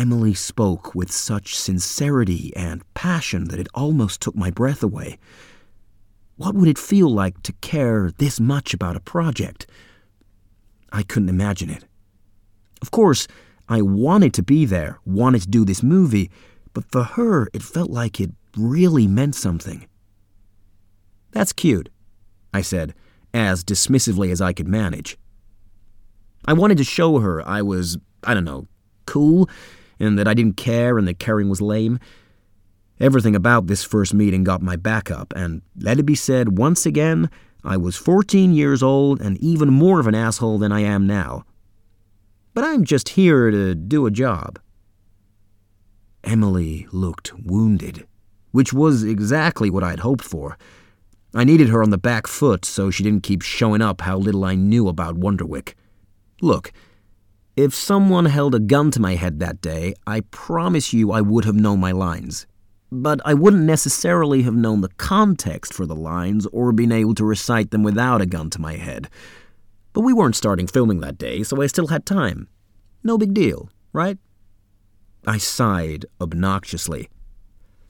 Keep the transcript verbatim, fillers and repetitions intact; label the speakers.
Speaker 1: Emily spoke with such sincerity and passion that it almost took my breath away. What would it feel like to care this much about a project? I couldn't imagine it. Of course, I wanted to be there, wanted to do this movie, but for her, it felt like it really meant something. "That's cute," I said, as dismissively as I could manage. I wanted to show her I was, I don't know, cool, and that I didn't care and that caring was lame. Everything about this first meeting got my back up, and let it be said once again, I was fourteen years old and even more of an asshole than I am now. But I'm just here to do a job. Emily looked wounded, which was exactly what I'd hoped for. I needed her on the back foot so she didn't keep showing up how little I knew about Wonderwick. Look, if someone held a gun to my head that day, I promise you I would have known my lines. But I wouldn't necessarily have known the context for the lines or been able to recite them without a gun to my head. But we weren't starting filming that day, so I still had time. No big deal, right? I sighed obnoxiously.